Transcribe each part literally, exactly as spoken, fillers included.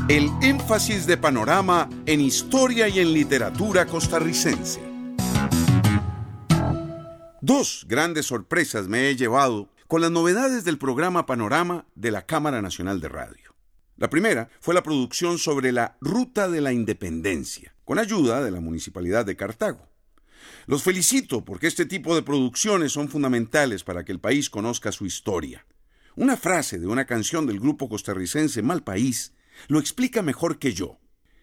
El énfasis de Panorama en historia y en literatura costarricense. Dos grandes sorpresas me he llevado con las novedades del programa Panorama de la Cámara Nacional de Radio. La primera fue la producción sobre la Ruta de la Independencia, con ayuda de la Municipalidad de Cartago. Los felicito porque este tipo de producciones son fundamentales para que el país conozca su historia. Una frase de una canción del grupo costarricense Malpaís lo explica mejor que yo.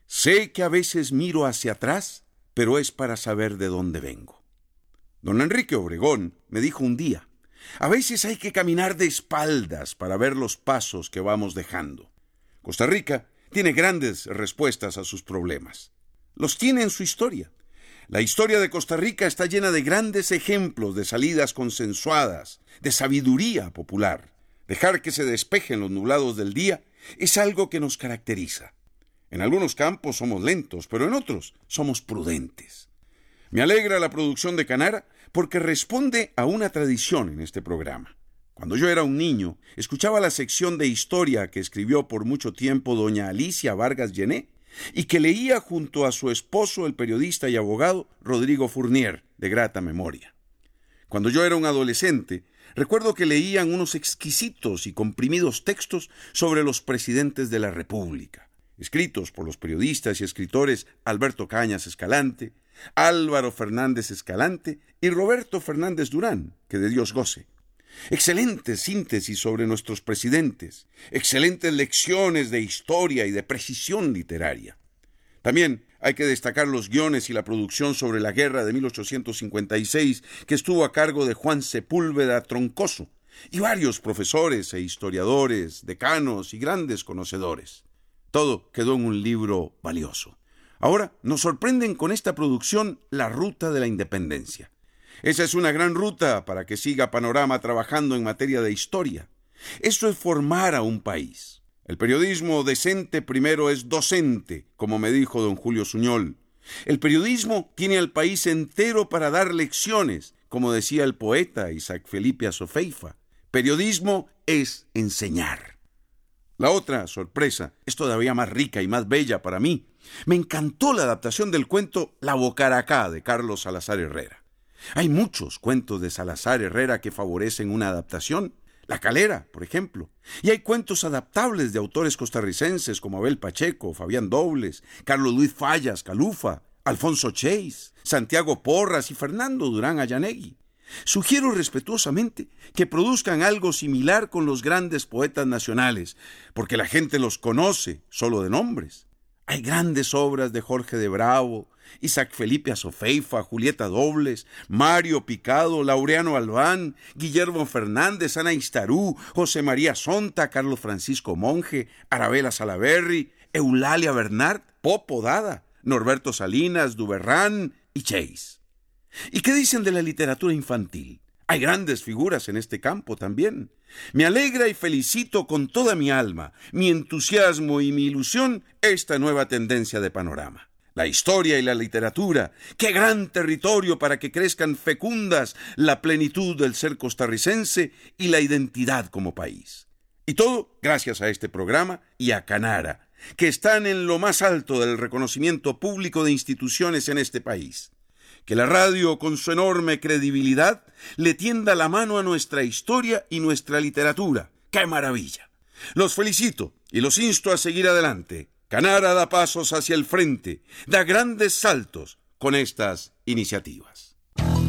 Sé que a veces miro hacia atrás, pero es para saber de dónde vengo. Don Enrique Obregón me dijo un día, a veces hay que caminar de espaldas para ver los pasos que vamos dejando. Costa Rica tiene grandes respuestas a sus problemas. Los tiene en su historia. La historia de Costa Rica está llena de grandes ejemplos de salidas consensuadas, de sabiduría popular. Dejar que se despejen los nublados del día es algo que nos caracteriza. En algunos campos somos lentos, pero en otros somos prudentes. Me alegra la producción de Canara porque responde a una tradición en este programa. Cuando yo era un niño, escuchaba la sección de historia que escribió por mucho tiempo doña Alicia Vargas Llené y que leía junto a su esposo, el periodista y abogado Rodrigo Fournier, de grata memoria. Cuando yo era un adolescente, recuerdo que leían unos exquisitos y comprimidos textos sobre los presidentes de la República, escritos por los periodistas y escritores Alberto Cañas Escalante, Álvaro Fernández Escalante y Roberto Fernández Durán, que de Dios goce. Excelentes síntesis sobre nuestros presidentes, excelentes lecciones de historia y de precisión literaria. También hay que destacar los guiones y la producción sobre la guerra de mil ochocientos cincuenta y seis que estuvo a cargo de Juan Sepúlveda Troncoso y varios profesores e historiadores, decanos y grandes conocedores. Todo quedó en un libro valioso. Ahora nos sorprenden con esta producción La Ruta de la Independencia. Esa es una gran ruta para que siga Panorama trabajando en materia de historia. Esto es formar a un país. El periodismo decente primero es docente, como me dijo don Julio Suñol. El periodismo tiene al país entero para dar lecciones, como decía el poeta Isaac Felipe Azofeifa. Periodismo es enseñar. La otra sorpresa es todavía más rica y más bella para mí. Me encantó la adaptación del cuento La Bocaracá de Carlos Salazar Herrera. Hay muchos cuentos de Salazar Herrera que favorecen una adaptación. La Calera, por ejemplo. Y hay cuentos adaptables de autores costarricenses como Abel Pacheco, Fabián Dobles, Carlos Luis Fallas Calufa, Alfonso Chase, Santiago Porras y Fernando Durán Ayanegui. Sugiero respetuosamente que produzcan algo similar con los grandes poetas nacionales, porque la gente los conoce solo de nombres. Hay grandes obras de Jorge de Bravo, Isaac Felipe Azofeifa, Julieta Dobles, Mario Picado, Laureano Albán, Guillermo Fernández, Ana Istarú, José María Sonta, Carlos Francisco Monge, Arabela Salaverry, Eulalia Bernard, Popo Dada, Norberto Salinas, Duberrán y Chase. ¿Y qué dicen de la literatura infantil? Hay grandes figuras en este campo también. Me alegra y felicito con toda mi alma, mi entusiasmo y mi ilusión esta nueva tendencia de Panorama. La historia y la literatura, qué gran territorio para que crezcan fecundas la plenitud del ser costarricense y la identidad como país. Y todo gracias a este programa y a Canara, que están en lo más alto del reconocimiento público de instituciones en este país. Que la radio, con su enorme credibilidad, le tienda la mano a nuestra historia y nuestra literatura. ¡Qué maravilla! Los felicito y los insto a seguir adelante. Canara da pasos hacia el frente, da grandes saltos con estas iniciativas.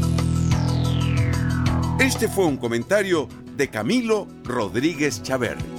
Este fue un comentario de Camilo Rodríguez Chaverri.